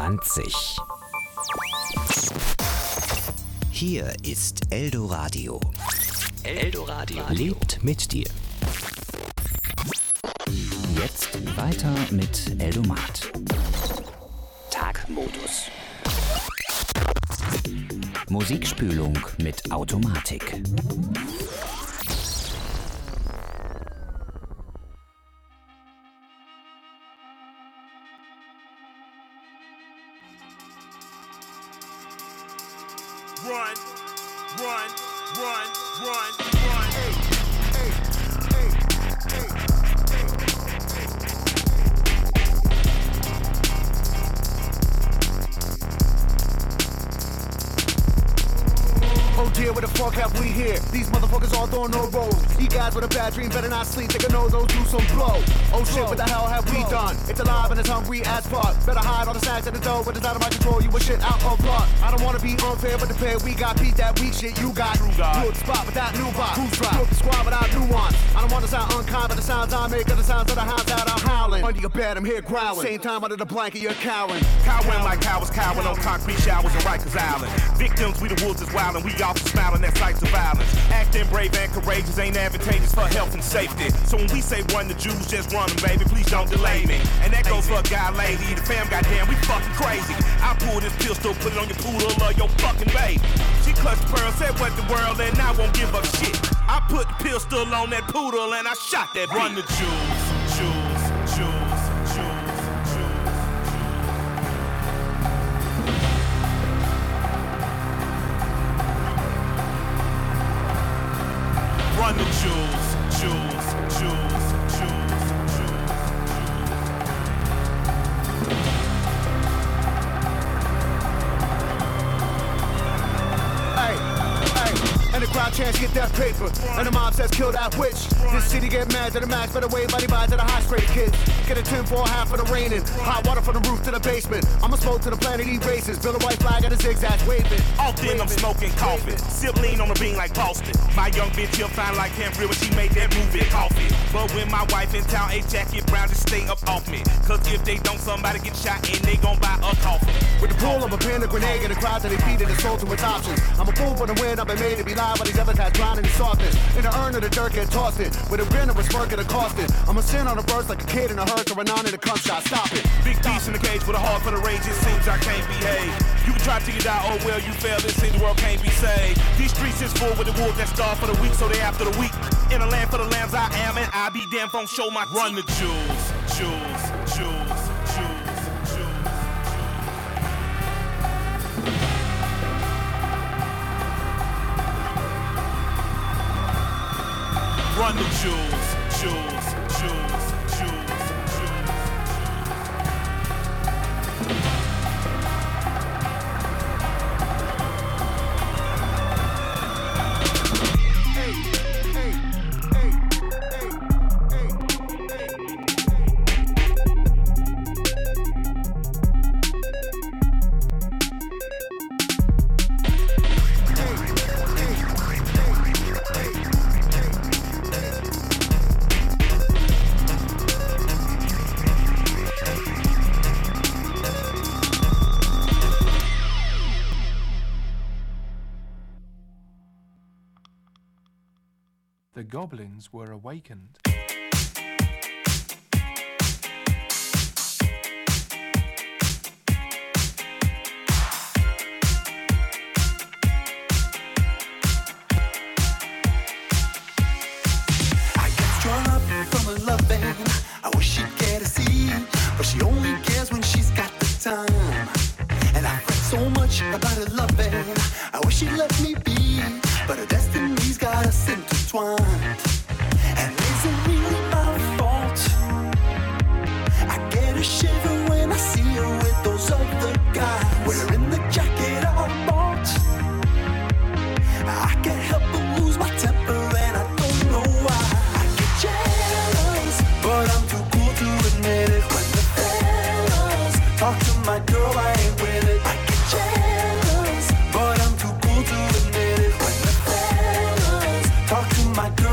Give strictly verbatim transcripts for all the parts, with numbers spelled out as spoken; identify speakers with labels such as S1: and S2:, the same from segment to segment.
S1: zwanzig. Hier ist Eldoradio. Eldoradio lebt mit dir. Jetzt weiter mit Eldomat. Tagmodus. Musikspülung mit Automatik.
S2: Run, run, run, run, run. Hey, hey, hey, hey, hey. Oh dear, where the fuck have we here? These motherfuckers all throwing no rolls. You guys with a bad dream better not sleep. They can know those do some blow. Oh shit, what the hell have we done? It's alive and it's hungry as fuck. Better hide all the snacks at the door, but it's out of my control. You a shit out of luck. I don't wanna be unfair, but the pair we got beat that weak shit you got. You at the spot with that new bot. Who's drop? You at the squad without nuance. I don't wanna sound unkind, but the sounds I make are the sounds of the hounds that are howling. Under your bed, I'm here growling. Same time under the blanket, you're cowering.
S3: Cowering like cowards, cowering on concrete showers in Rikers Island. Victims, we the wolves is wildin'. We often smiling at sights of violence. Acting brave and courageous ain't advantageous for health and safety. So when we say run the Jews, just run them, baby. Please don't delay me. And that goes for a guy, lady. The fam, goddamn, we fucking crazy. I pull this pistol, put it on your poodle or your fucking baby. She clutched the pearl, said what the world, and I won't give up shit. I put the pistol on that poodle and I shot that. Run the Jews, Jews, Jews, Jews, Jews. Run the Jews, Jews, Jews, Jews, Jews.
S2: Hey, hey, and the crowd chants get that paper. And the mob says kill that witch. This city get mad to the max, better wave money by to the high straight kids. Get a tin for half of the raining. Hot water from the roof to the basement. I'ma smoke to the planet he races. Build a white flag at a zigzag, wave it.
S3: Often I'm smoking coffee. Sip lean on the bean like Boston. My young bitch here fine like Cam when she made that movie coffee. But when my wife in town, a jacket brown, just stay up off me. Cause if they don't, somebody get shot and they gon' buy a coffin.
S2: With the pull of a pin, a grenade, and the crowd that they feed it, it's sold to its options. I'm a fool for the win, I've been made to be live, but these other guys drowning in softness. In the urn of the dirt, get tossed it. With a grin of a smirk and a costed. I'm a sin on a burst like a kid in a hearse or a non in a cum shot. Stop it.
S3: Big beast in the cage with a heart for the rage, it seems I can't behave. You can try till you die, oh well, you fail, this in the world can't be saved. These streets is full with the wolves that starve for the weak, so they after the weak. In a land for the lambs I am, and I be damn phone show my run the Jews, Jews, Jews, Jews, Jews. Run the Jews, Jews, Jews, Jews, Jews.
S2: Hey, hey, hey, hey, hey,
S4: The goblins were awakened.
S5: From a loving, I wish she'd care to see, but she only cares when she's got the time. And I fret so much about her loving, I wish she'd let me be, but her destiny's got us intertwined. And is it really my fault? I get a shiver when I see her with those other guys, wearing the jacket I bought. I can't help but lose my temper and I don't know why. But I'm too cool to admit it. When the fellas talk to my girl, I ain't with it. I get jealous, but I'm too cool to admit it. When the fellas talk to my girl,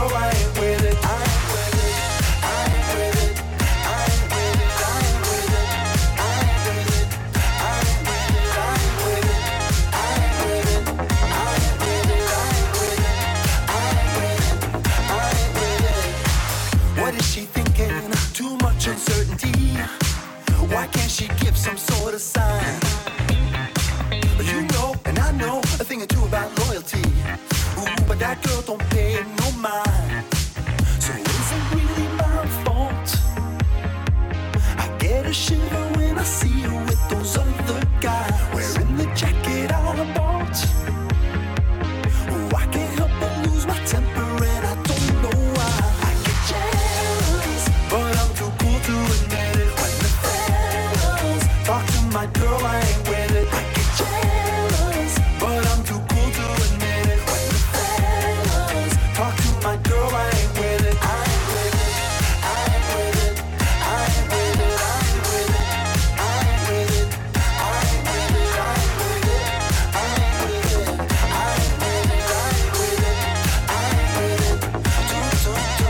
S5: uncertainty. Why can't she give some sort of sign? You know, and I know a thing or two about loyalty. Ooh, but that girl don't pay no mind. So is it really my fault? I get a shiver when I see her with those other guys, wearing the jacket I bought. Ooh, I can't help but lose my temper and I don't know why. I get jealous, but I'm too cool to admit it. When the fellas talk to my girl, I ain't with it. I get jealous, but I'm too cool to admit it. When the fellas talk to my girl, I ain't with it. I ain't with it. I ain't with it. I ain't with it. I ain't with it. I ain't with it. I ain't with it. I ain't with it. I ain't with it. I ain't with it. I ain't with it. I ain't with it. Do do do.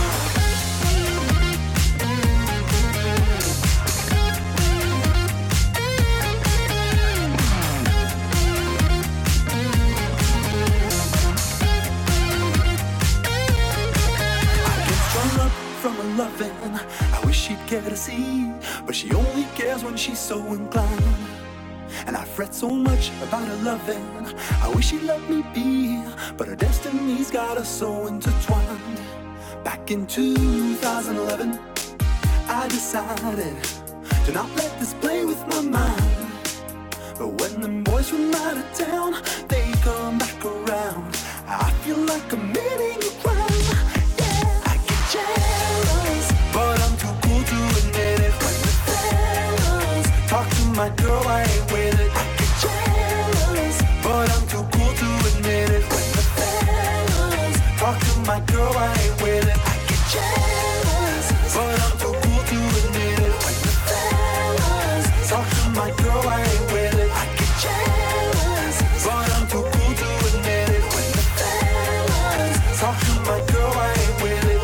S5: Strung up from her loving, I wish she'd care to see, but she only cares when she's so inclined. And I fret so much about her loving, I wish she'd let me be, but her destiny's got us so intertwined. Back in two thousand eleven, I decided to not let this play with my mind. But when them boys from out of town, they come back around, I feel like committing a crime. Yeah, I get jealous, but I'm too cool to admit it. When the fellas talk to my girl, I ain't with it. I get jealous, but I'm too cool to admit it. When the fellas talk to my girl, I ain't with it. I get jealous, but I'm too cool to admit it. When the fellas talk to my girl, I ain't with it. I get jealous, but I'm too cool to admit it. When the fellas talk to my girl, I ain't with it.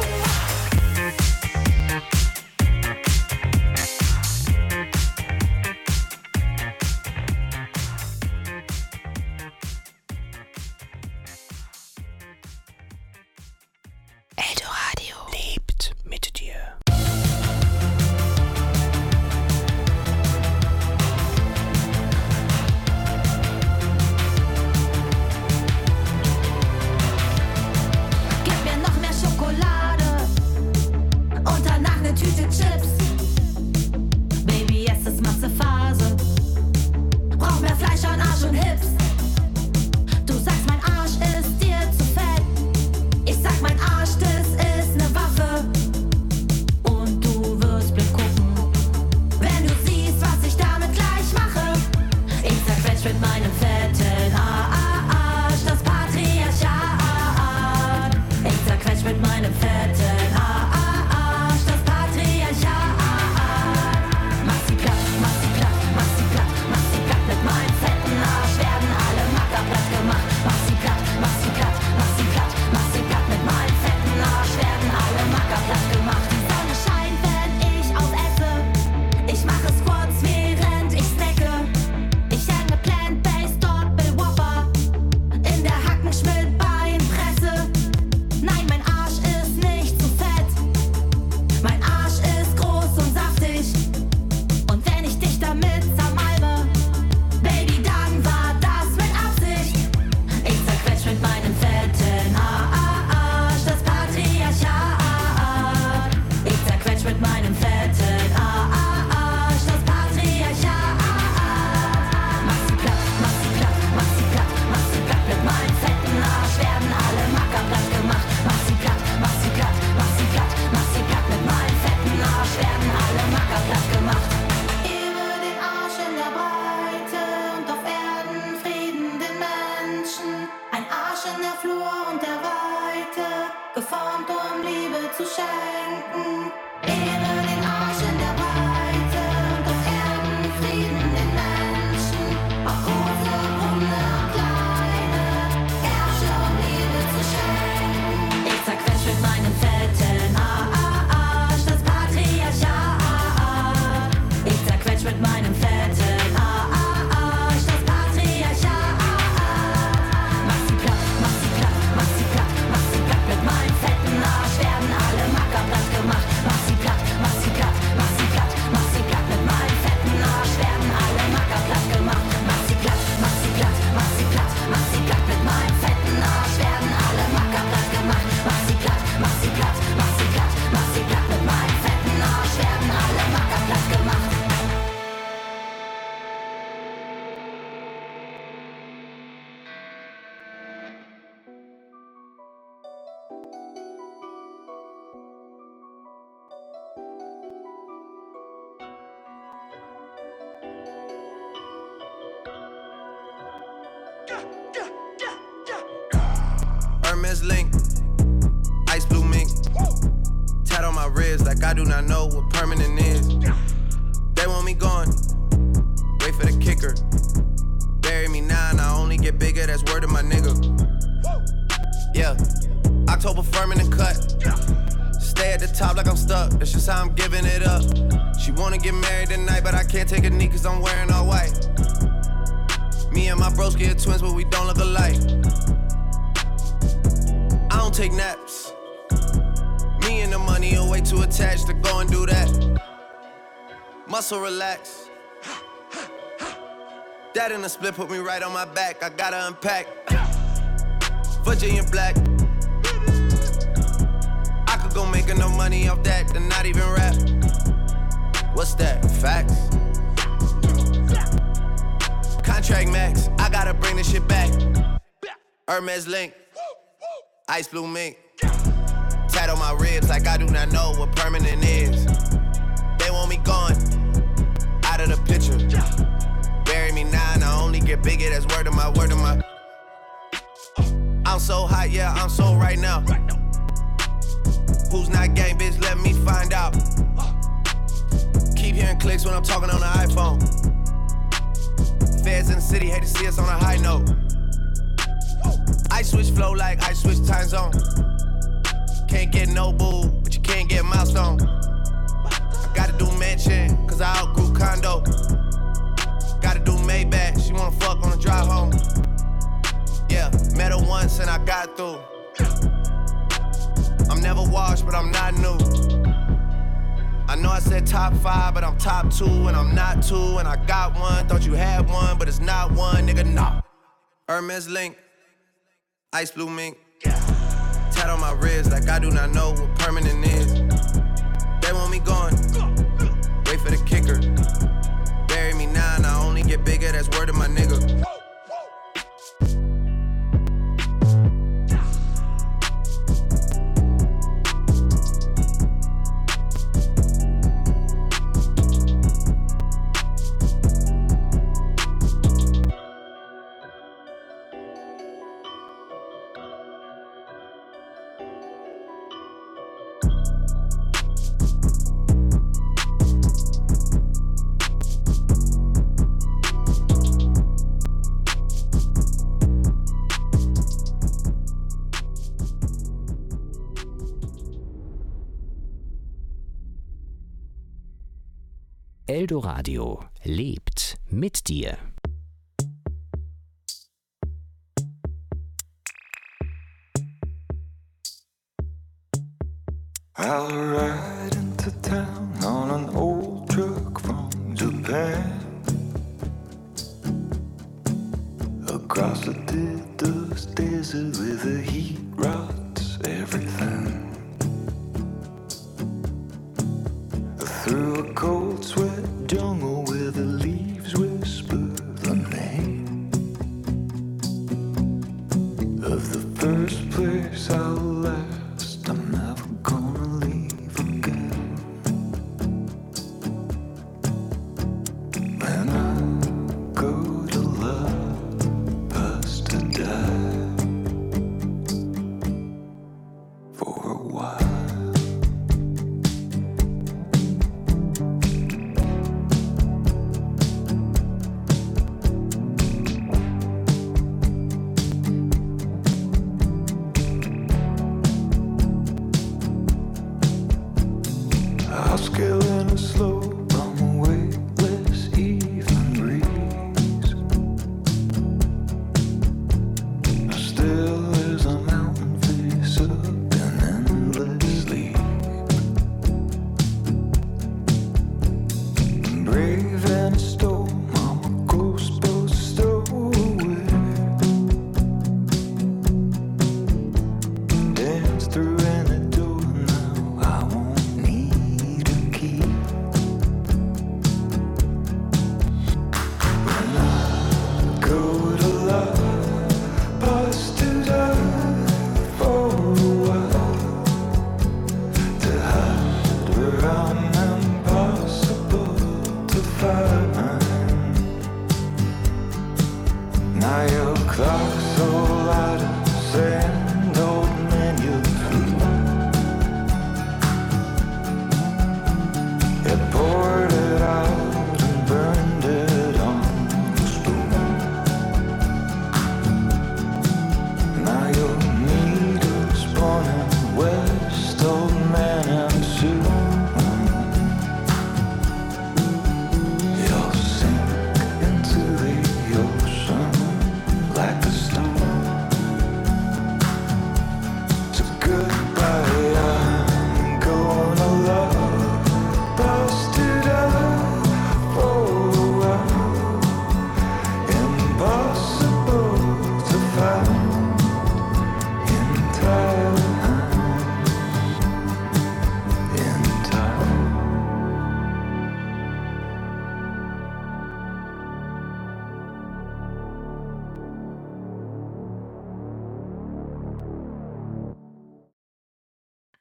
S1: Eldoradio lebt mit dir.
S6: Gib mir noch mehr Schokolade und danach ne Tüte Chips. Baby, es ist Massephase. Brauch mehr Fleisch an Arsch und Hips. Du sagst, mein Arsch ist dir zu fett. Ich sag, mein Arsch, das ist ne Waffe. Und du wirst blind gucken, wenn du siehst, was ich damit gleich mache. Ich zerquetsch mit meinem fetten Arsch das Patriarchat. Ich zerquetsch mit meinem fetten Arsch das Patriarchat. Mach sie platt, mach sie platt, mach sie platt, mach sie platt. Mit meinem fetten Arsch werden alle Macker platt gemacht. Mach sie platt, mach sie platt, mach sie platt, mach sie platt. Mit meinem fetten Arsch werden alle Macker platt gemacht. Die Sonne scheint, wenn ich aufesse. Ich mache Squats, während ich snacke. Ich hänge Plant-Based Doppel Whopper in der Hackenschmidt-Beinpresse. Nein, mein Arsch ist nicht zu fett. Mein Arsch ist groß und saftig. Und wenn ich dich damit zermalme, Baby, dann war das mit Absicht. Ich zerquetsch mit meinem fetten Arsch das Patriarchat. Ich zerquetsch mit meinem fetten Arsch das Patriarchat. Mach sie platt, mach sie platt, mach sie platt, mach sie platt. Mit meinem fetten Arsch werden alle Macker platt gemacht. Mach sie platt, mach sie platt, mach sie platt, mach sie platt. Mit meinem fetten Arsch werden alle Macker platt gemacht. Über den Arsch in der Breite und auf Erden Frieden den Menschen. Ein Arsch in der Flur und der Weite, geformt um Liebe zu schenken. Ehre den Arsch in der Breite und auf Erden Frieden den Menschen. Ob große, runde und kleine, Ärsche um Liebe zu schenken. Ich zerquetsch mit meinem fetten Arsch das Patriarchat. Ich zerquetsch mit meinem fetten Arsch das Patriarchat. Mach sie platt, mach sie platt, mach sie platt, mach sie platt. Mit meinem fetten Arsch werden alle Macker platt
S7: Hermes link, ice blue mink. Tat on my wrist like I do not know what permanent is. They want me gone, wait for the kicker. Bury me now and I only get bigger, that's word of my nigga. Yeah, October firming and cut. Stay at the top like I'm stuck, that's just how I'm giving it up. She wanna get married tonight, but I can't take a knee cause I'm wearing all white. Me and my broski are twins, but we don't look alike. I don't take naps. Me and the money are way too attached to go and do that. Muscle relax. That in the split put me right on my back, I gotta unpack. Virginia black. I could go make enough money off that to not even rap. What's that? Facts? Contract max, I gotta bring this shit back. Hermes link, ice blue mink. Tat on my ribs like I do not know what permanent is. They want me gone, out of the picture. Bury me now and I only get bigger, that's word of my, word of my. I'm so hot, yeah, I'm so right now. Who's not gang, bitch, let me find out. Keep hearing clicks when I'm talking on the iPhone. Feds in the city, hate to see us on a high note. I switch flow like I switch time zone. Can't get no boo, but you can't get milestone. I gotta do mansion, cause I outgrew condo. Gotta do Maybach, she wanna fuck on the drive home. Yeah, met her once and I got through. I'm never washed, but I'm not new. I know I said top five, but I'm top two, and I'm not two, and I got one. Thought you had one, but it's not one, nigga, nah. Hermes link, ice blue mink. Tat on my wrist like I do not know what permanent is. They want me gone, wait for the kicker. Bury me now and I only get bigger, that's word of my nigga.
S1: Eldoradio lebt mit dir.
S8: I'll ride into town on an old truck from Japan. Across the Didus desert where the heat rots everything. Through a cold sweat jungle where the leaves whisper the name of the first place I'll last. I'm never gonna leave again. When I go to love, past to die for a while. Scaling a slope on a weightless evening breeze. Still as a mountain face up in endless sleep. Brave and storm, I'm a ghost boat stowaway. Dance through any door now, I won't need a key.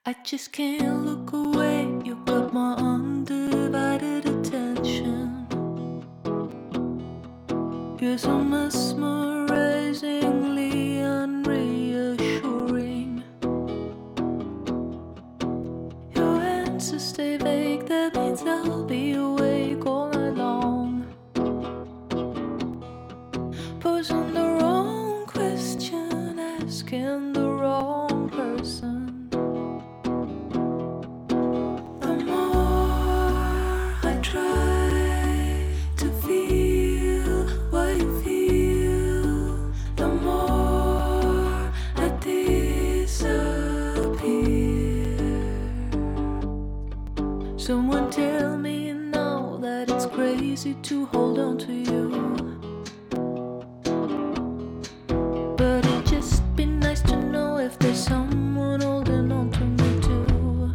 S9: I just can't look away. You got my undivided attention. You're so mesmerizingly unreassuring. Your answers stay vague, that means I'll be awake all night long. Posing the wrong question, asking the wrong person. The more I try to feel what you feel, the more I disappear. Someone tell me now that it's crazy to hold on to you. But it'd just be nice to know if there's someone holding on to me too.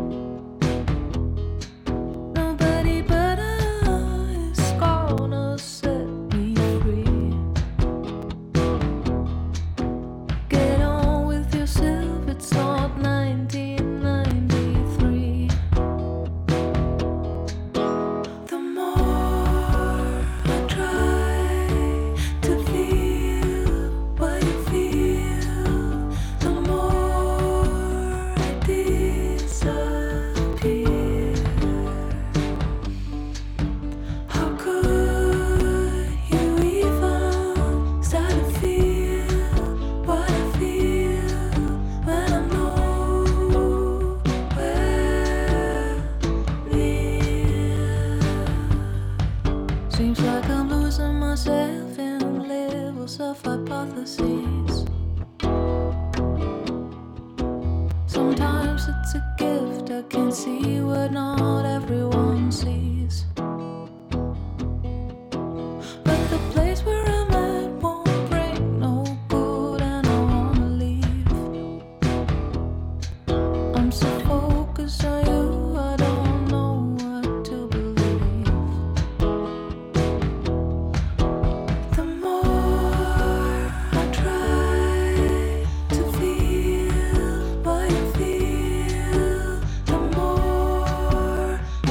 S9: Nobody but us is gonna set me free. Get on with yourself, it's not nineteen ninety-three. The more I try to feel what you feel, the more I disappear. How could you even start to feel what I feel when I'm nowhere near? Seems like I'm losing myself in levels of hypotheses. Sometimes it's a gift, I can see what not everyone sees. But the place where I'm at won't bring no good, and I wanna leave. I'm so focused on you, I don't know what to believe. The more I try to feel what you feel, the more I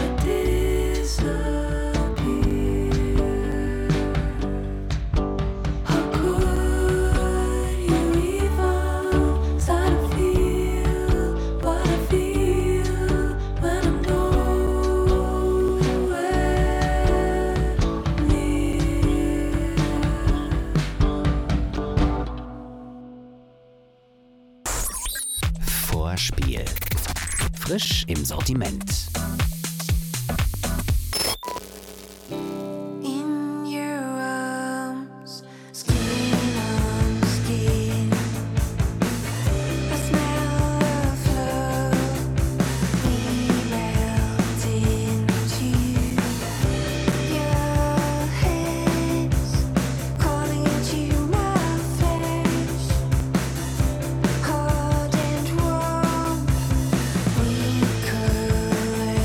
S9: disappear. How could you even start to feel what I feel when I'm nowhere near?
S1: Vorspiel. Frisch im Sortiment.
S9: In your arms, skin on skin, I smell of love. We melt into your hands, calling into my face, hard and warm. We caress.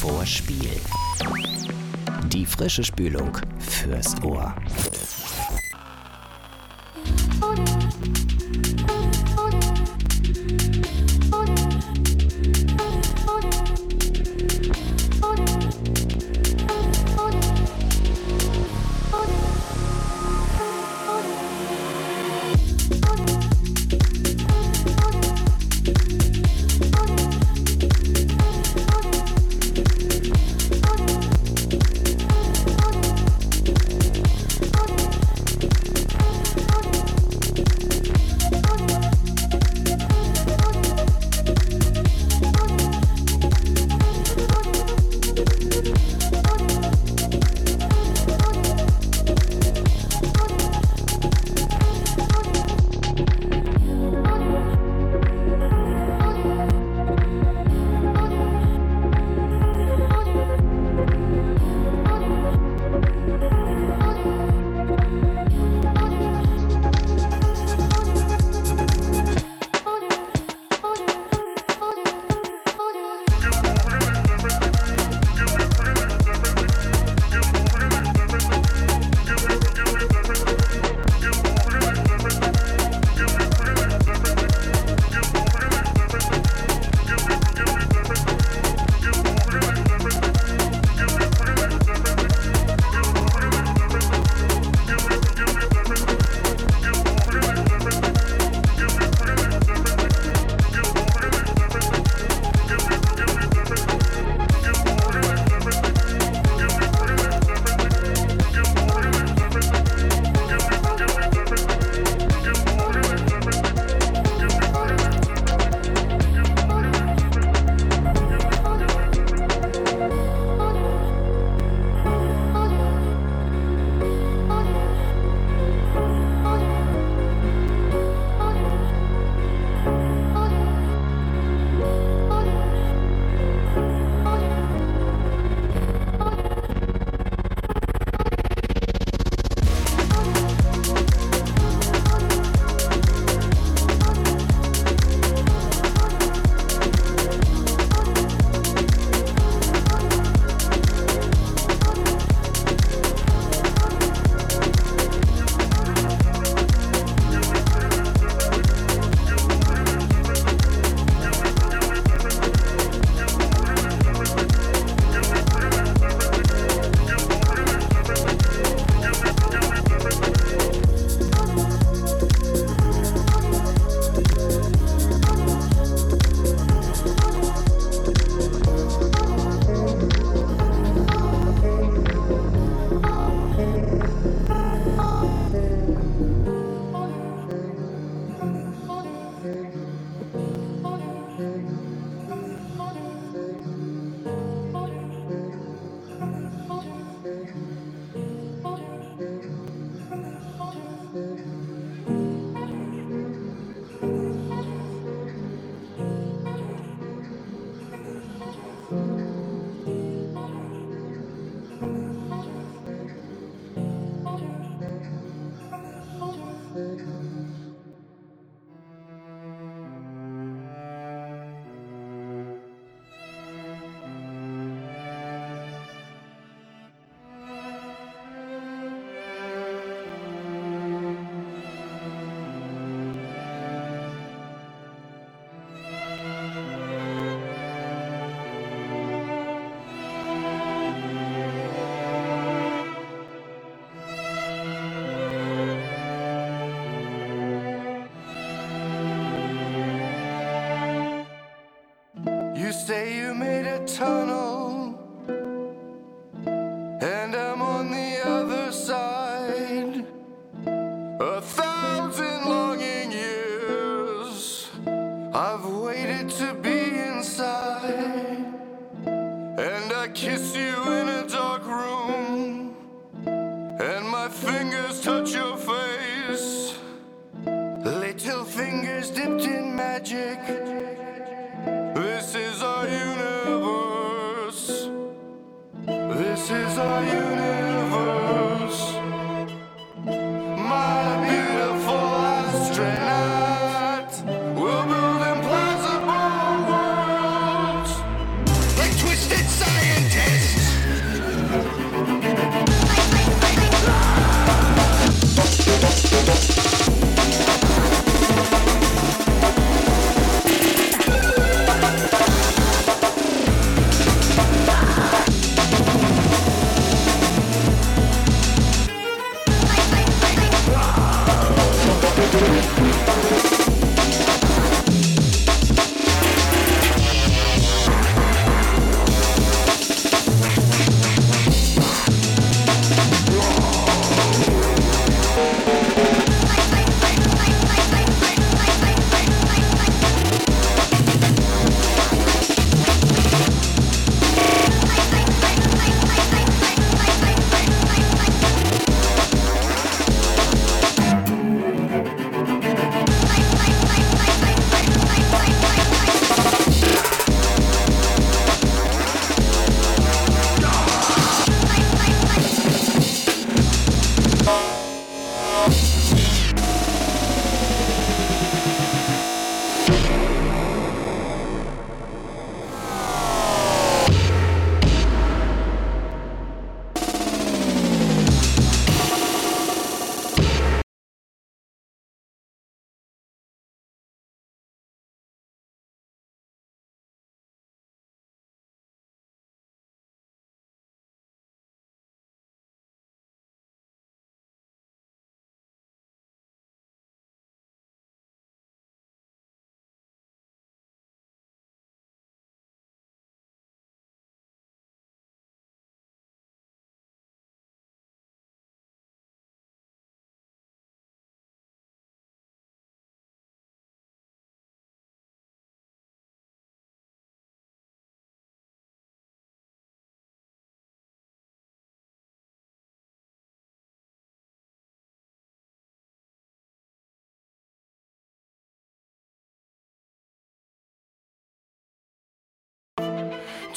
S1: Vorspiel. Die frische Spülung fürs Ohr.
S10: You say you made a tunnel, and I'm on the other side. A thousand longing years I've waited to be inside, and I kiss you in a dark room, and my fingers touch your face. Little fingers dipped in magic. This is our universe. This is our universe. My beautiful astronaut. We'll build impossible worlds like twisted science.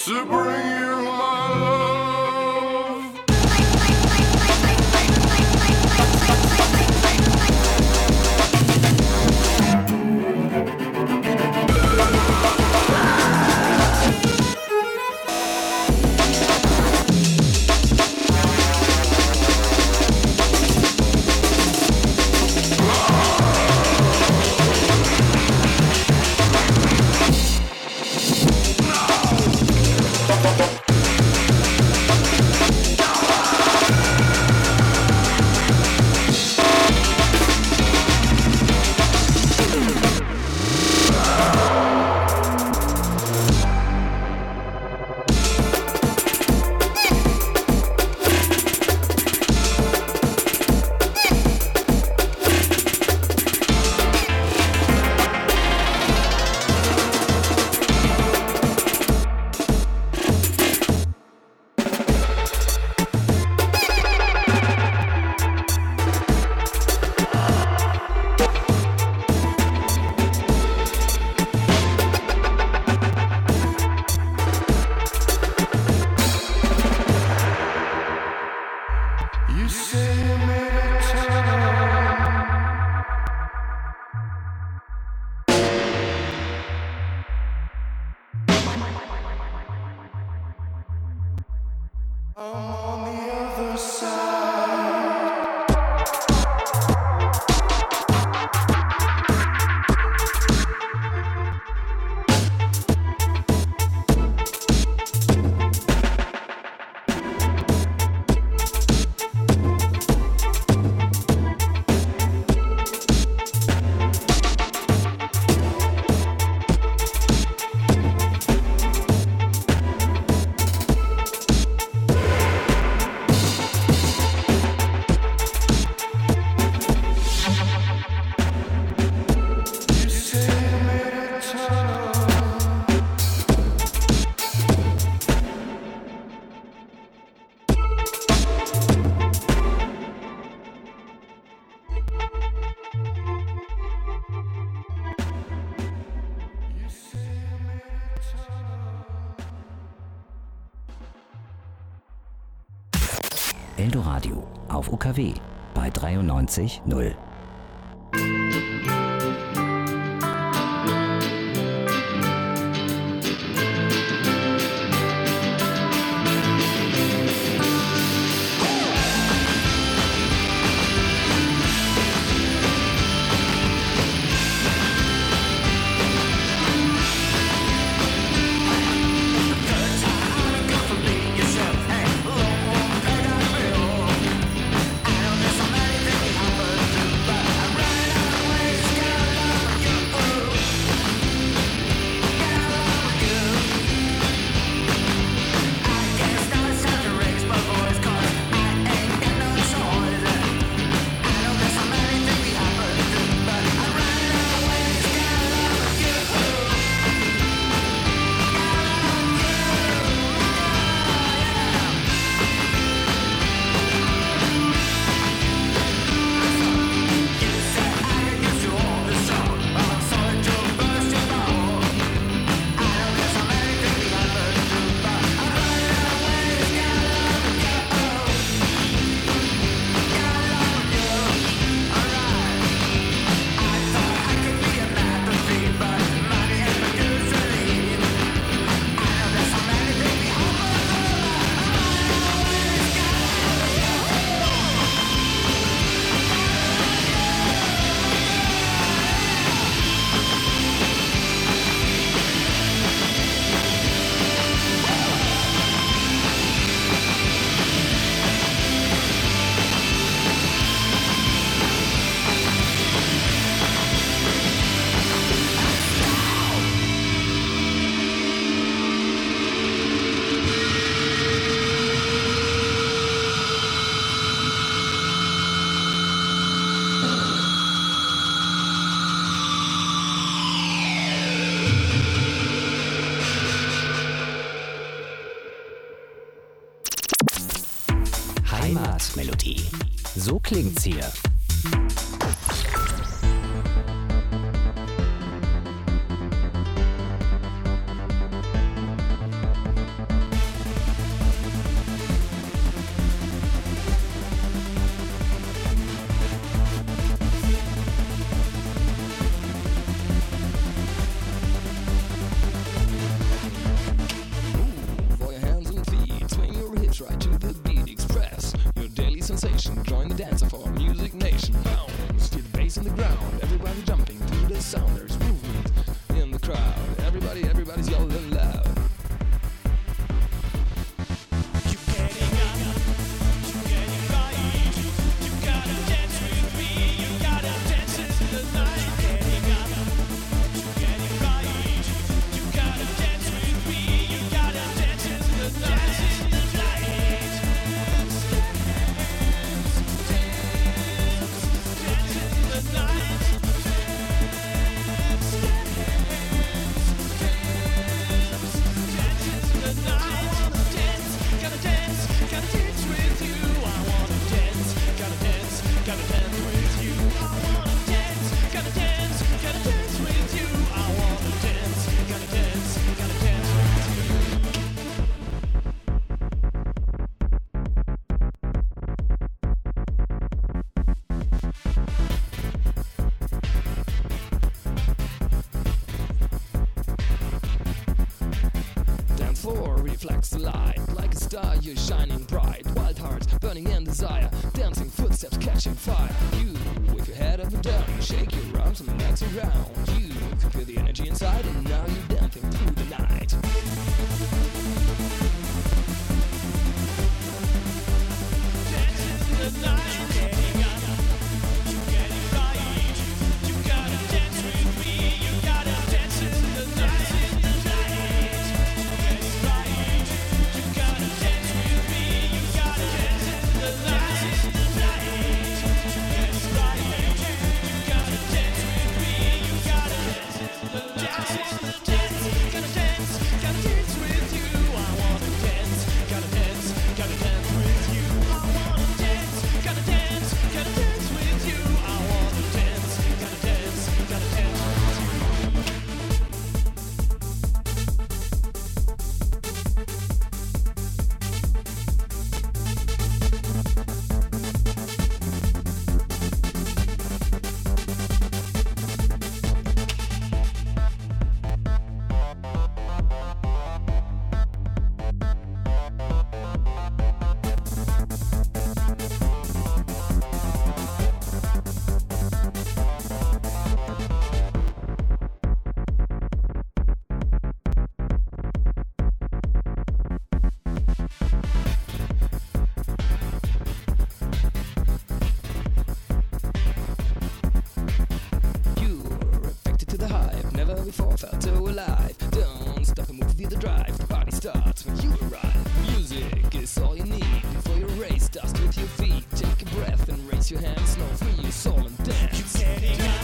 S10: to bring you my love.
S1: Eldoradio auf U K W bei dreiundneunzig Komma null. Heimatmelodie. So klingt's hier.
S11: dancer for Music Nation. Bounce to the bass in the ground. Everybody jumping to the sound. There's movement in the crowd. Everybody, everybody's yelling loud. Reflects the light like a star, you're shining bright. Wild hearts burning in desire, dancing footsteps catching fire. You, with your head up and down, shake your arms and legs around. You can feel the energy inside, and now you're dancing through the night. Dancing through the night. Before felt so alive. Don't stop and move, feel the drive. The party starts when you arrive. Music is all you need before your race starts with your feet. Take a breath and raise your hands. Know free your soul and dance. You getting up.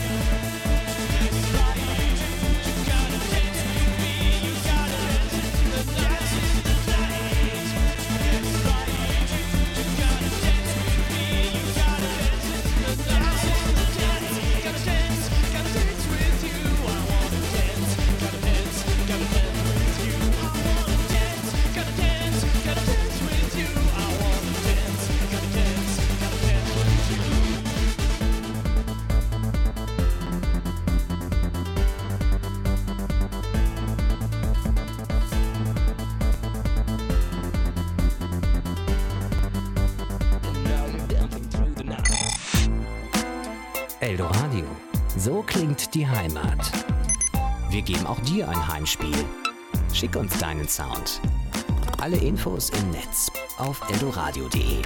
S1: Eldoradio. So klingt die Heimat. Wir geben auch dir ein Heimspiel. Schick uns deinen Sound. Alle Infos im Netz auf eldoradio punkt de.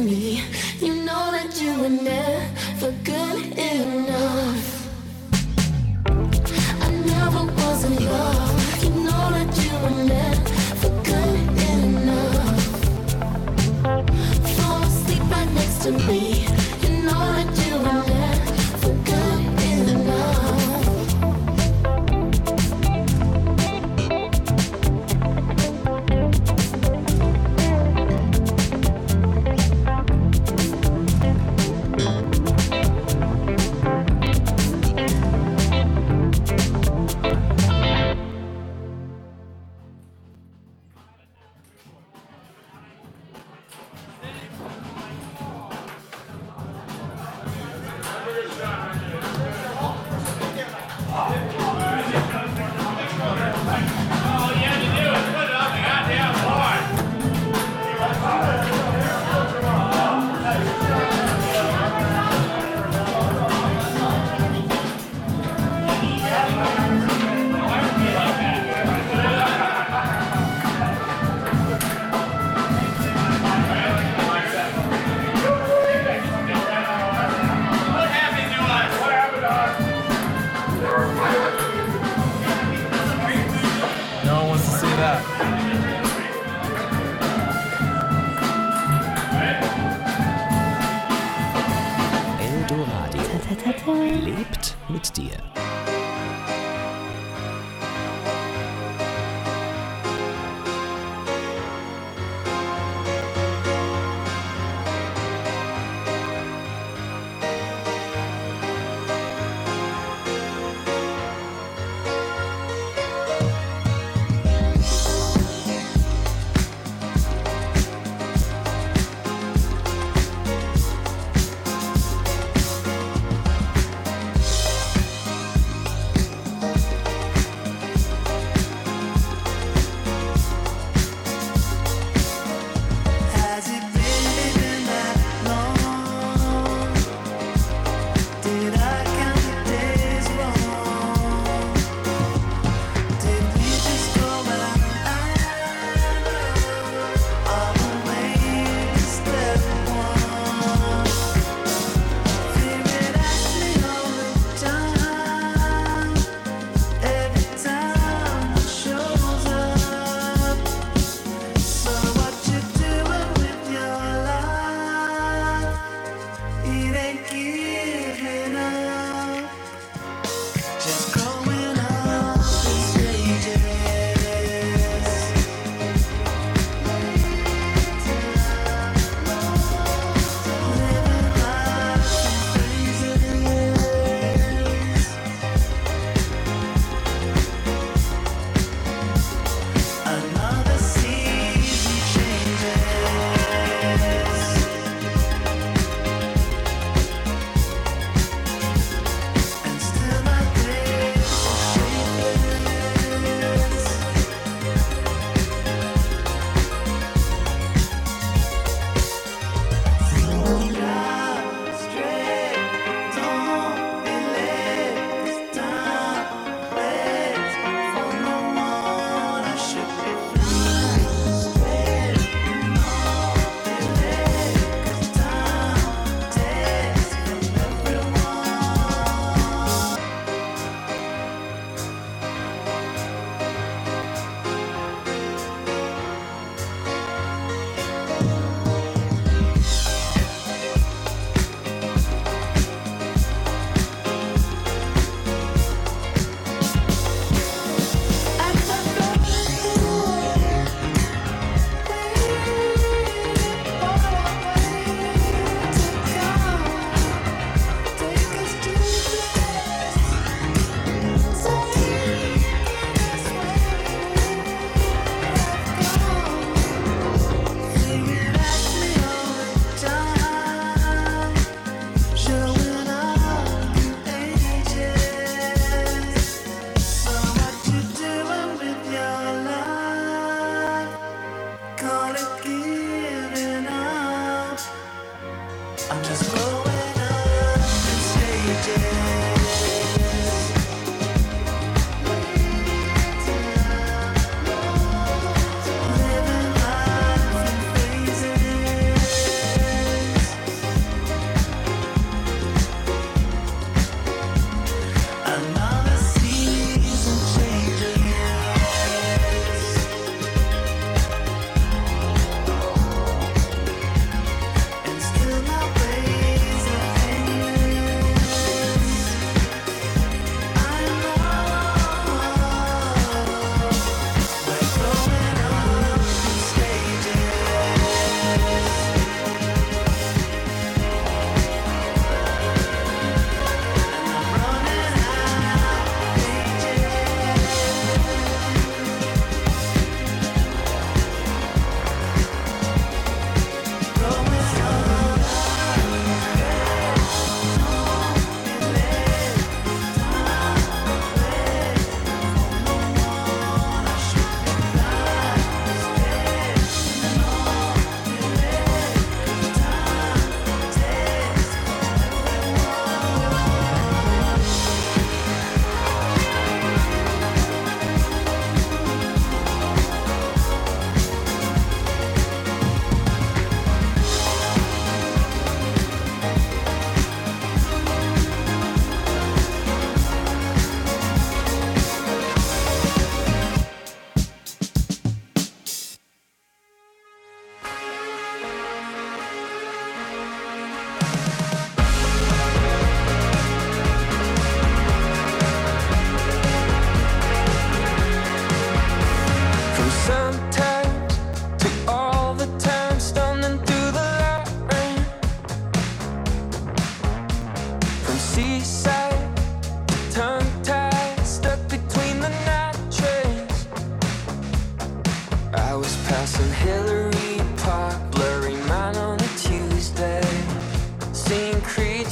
S9: me. You know that you were never good enough. I never was in love. You know that you were never good enough. Fall asleep right next to me. You know that you were never good enough.
S1: Lebt mit dir.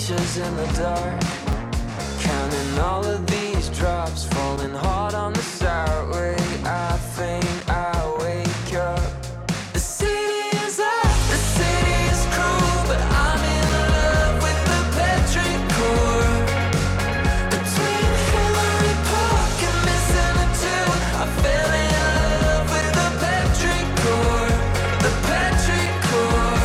S12: pictures in the dark, counting all of these drops falling hard on the sideway. I think I wake up. The city is up, the city is cruel, but I'm in love with the petrichor. Between Hillary Park and Missing Two, I fell in love with the petrichor, the petrichor.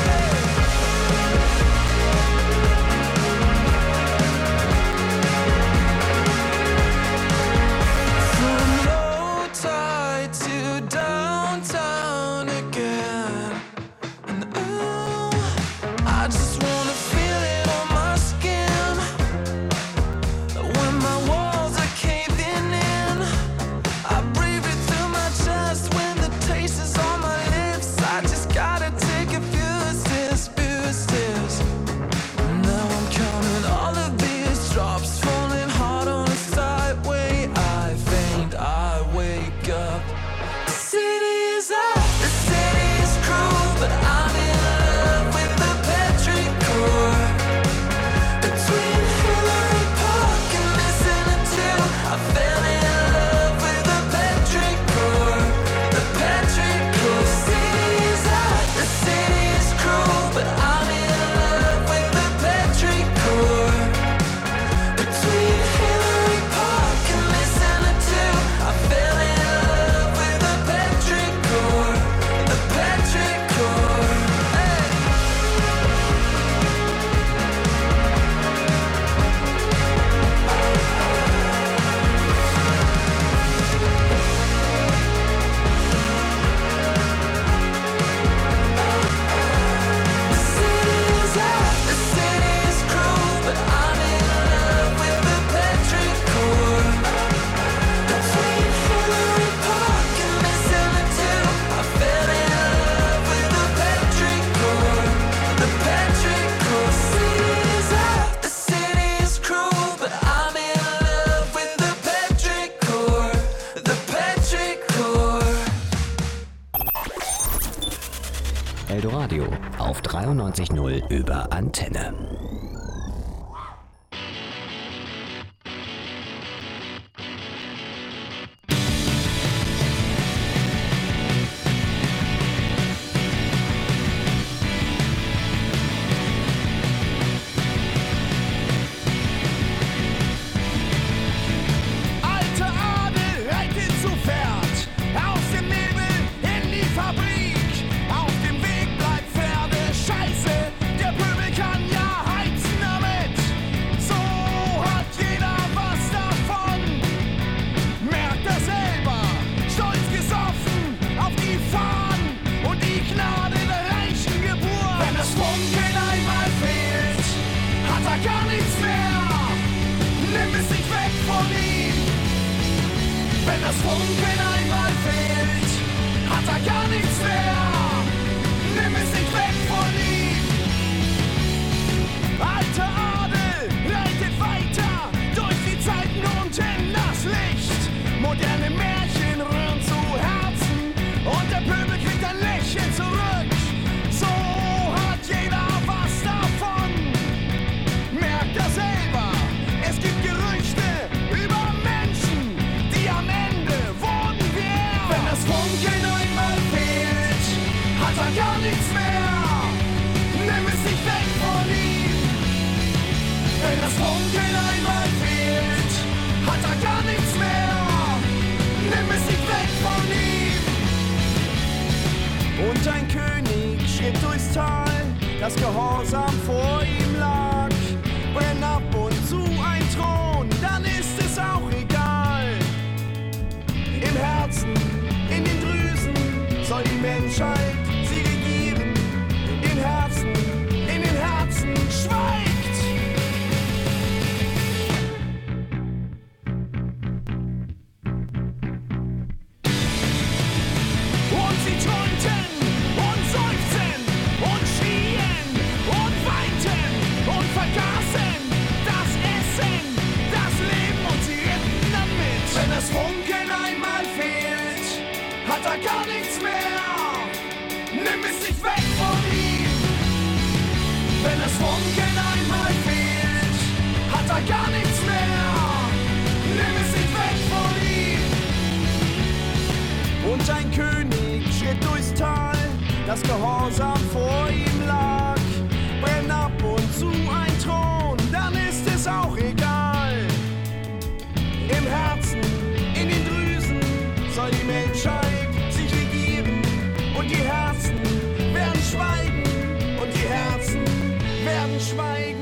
S12: From low tide to downtown again, and ooh, I just wanna feel it on my skin. When my walls are caving in, I breathe it through my chest. When the taste is on my lips, I just gotta take a few steps, few steps. Now I'm counting all of these drops falling hard on a sideway. I faint, I wake up. The city is up, the city is cruel, but I'm in love with the petrichor. Between Hillary Park and Missing Two, I fell in love with the petrichor, the petrichor. The city is up, the city is cruel, but I'm in love with the petrichor. Between Hillary Park and Missing Two, I fell in love with the petrichor, the petrichor. Hey. The city is up, the city is cruel, but I'm in love with the petrichor. Between Hillary Park and Missing Two, I fell in love with the petrichor, the petrichor. The city is up, the city is cruel, but I'm in love with the petrichor, the petrichor.
S1: Eldoradio auf dreiundneunzig Komma null über Antenne.
S10: Alte Adel reitet zu Pferd, aus dem Nebel in die Fabrik. Auf dem Weg bleibt Pferde Scheiße, der Pöbel kann ja heizen damit. So hat jeder was davon, merkt er selber. Stolz gesoffen auf die Fahnen und die Gnade der reichen Geburt. Wenn das Funkeln einmal fehlt, hat er gar nichts mehr. Nimm es nicht weg von ihm. Wenn das Funkeln einmal fehlt, hat er gar nichts mehr. Nimm es nicht weg von ihm. Alter Adel reitet weiter durch die Zeiten und in das Licht. Moderne Märchen rühren zu Herzen und der Pöbel kriegt ein Lächeln zurück. So hat jeder was davon, merkt er selber. Es gibt Gerüchte über Menschen, die am Ende wurden wie er. Wenn das Funkeln einmal fehlt, hat er gar nichts mehr. Nimm es nicht weg von ihm. Wenn das Funkeln einmal fehlt, hat er gar nichts mehr. Nimm es nicht weg von ihm. Und ein König schritt durchs Tal, das Gehorsam vor ihm lag. Brenn ab und zu ein Thron, dann ist es auch egal. Im Herzen, in den Drüsen soll die Menschheit sie regieren. In Herzen, in den Herzen schweigt. Und sie träumten und seufzten und schrien und weinten und vergaßen das Essen, das Leben und sie ritten damit. Wenn das Funkeln einmal fehlt, hat er gar nichts mehr. sag gar nichts mehr. Nimm es nicht weg von ihm. Und ein König schritt durchs Tal, das Gehorsam vor ihm lag. Brenn ab und zu ein Thron, dann ist es auch egal. Im Herzen, in den Drüsen soll die Menschheit sich regieren. Und die Herzen werden schweigen, und die Herzen werden schweigen.